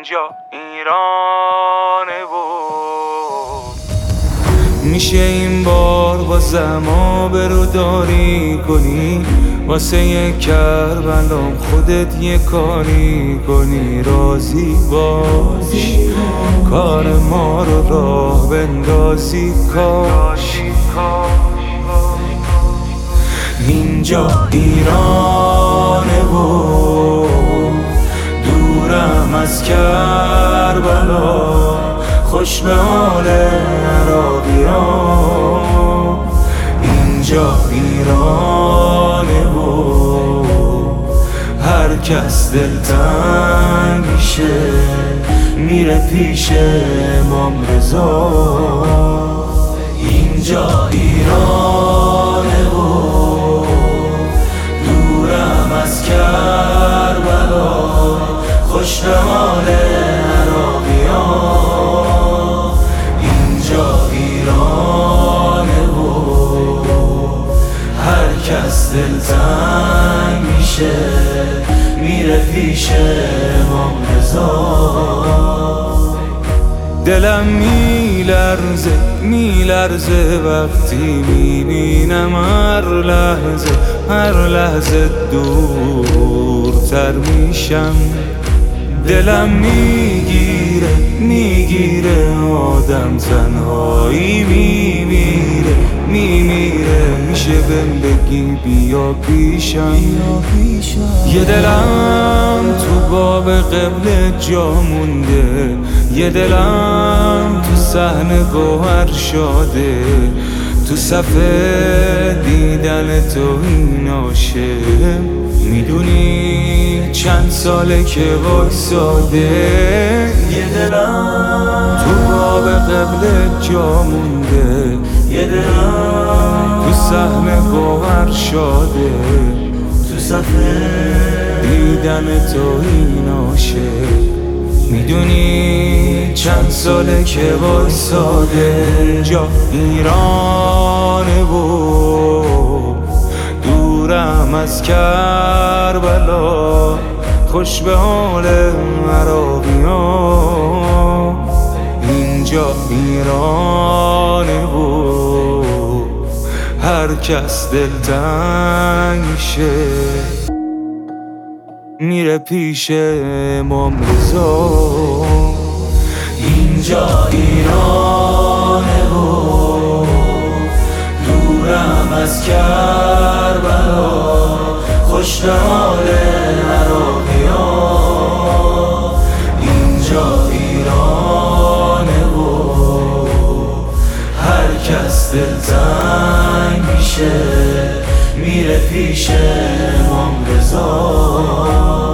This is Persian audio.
اینجا ایرانه و میشه این بار بازم آبروداری کنی واسه یک کربلام خودت یه کاری کنی راضی باش کار ما رو راه بندازی کاش اینجا ایرانه و دورم از کربلا خوش به حال عراقیان اینجا ایرانه و هر کس دلتنگ میشه میره پیش امام رضا اینجا ایرانه و دورم از کربلا خوش به حال عراقیان اینجا ایرانه و هر کس دلتنگ میشه میره پیش امام رضا دلم میلرزه وقتی میبینم هر لحظه دورتر میشم دلم میگیره آدم تنهایی میمیره میشه بهم بگی بیا پیشم یه دلم تو باب قبله جا مونده یه دلم تو صحن گوهر شاده تو صفحه دیدن تو این عاشق میدونی چند ساله که وایساده یه دلم تو باب قبله جا مونده یه دلم تو صحن گوهر شاده تو صفحه دیدن تو این عاشق میدونی چند ساله که وایساده جا ایرانه و دورم از کربلا خوش به حال عراقیان اینجا ایرانه و هر کس دلتنگ میشه میره پیش امام رضا اینجا ایرانه و دورم از کربلا خوش به حال عراقیان اینجا ایرانه و هر کس دلتنگ میشه میره پیش امام رضا